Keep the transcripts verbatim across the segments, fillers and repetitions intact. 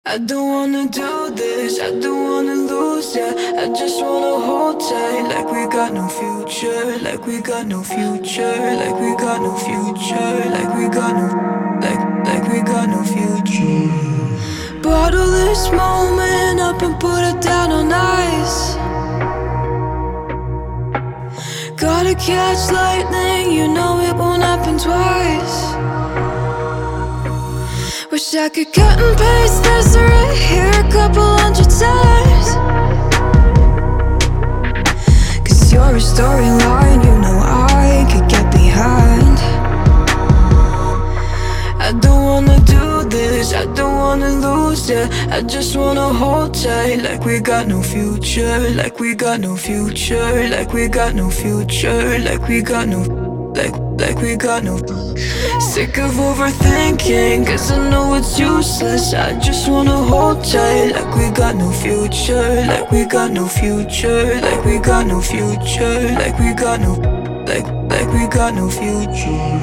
I don't wanna do this, I don't wanna lose ya. I just wanna hold tight like we got no future, like we got no future, like we got no future, like we got no, like, like we got no future. Bottle this moment up and put it down on ice. Gotta catch lightning, you know it won't happen twice. Wish I could cut and paste this right here a couple hundred times. Cause you're a storyline, you know I could get behind. I don't wanna do this, I don't wanna lose ya. I just wanna hold tight like we got no future, like we got no future, like we got no future, like we got no, like, like we got no. Sick of overthinking, cause I know it's useless. I just wanna hold tight like we got no future, like we got no future, like we got no future, like we got no, like, like we got no future.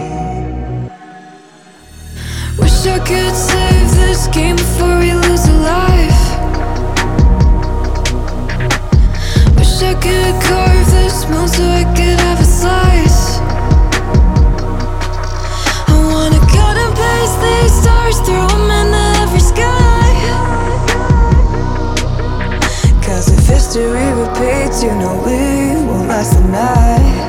Wish I could save this game before we lose a life. Wish I could carve this moon so I could have a slice. I wanna cut and paste these stars, throw them into every sky. Cause if history repeats, you know we won't last the night.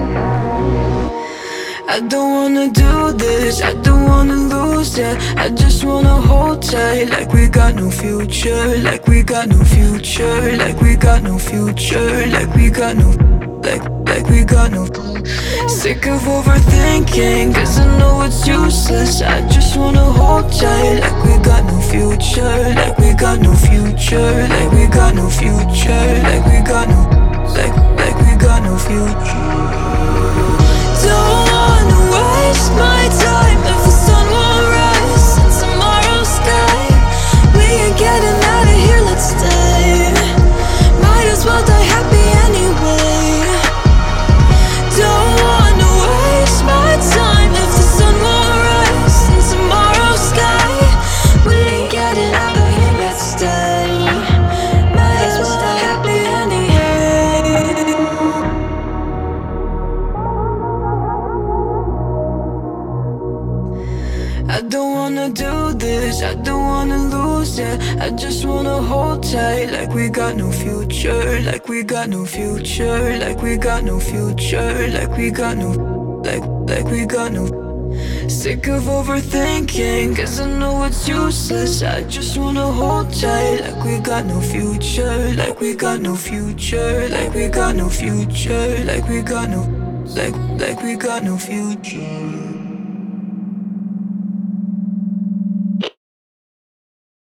I don't wanna do this, I don't wanna lose ya. I just wanna hold tight like we got no future, like we got no future, like we got no future, like we got no, like, like we got no. Sick of overthinking, cause I know it's useless. I just wanna hold tight like we got no future, like we got no future, like we got no future, like we got no, like, like we got no future. Don't wanna waste my time if the sun won't rise in tomorrow's sky. We ain't getting out of here, let's stay. Might as well die happy anyway. Don't wanna waste my time if the sun won't rise in tomorrow's sky. We ain't getting out of here, let's stay. Might as well die happy anyway. I don't wanna do this, I don't wanna lose ya. I just wanna hold tight like we got no future, like we got no future, like we got no future, like we got no, like, like we got no. Sick of overthinking, cause I know it's useless. I just wanna hold tight like we got no future, like we got no future, like we got no future, like we got no, like, like we got no future.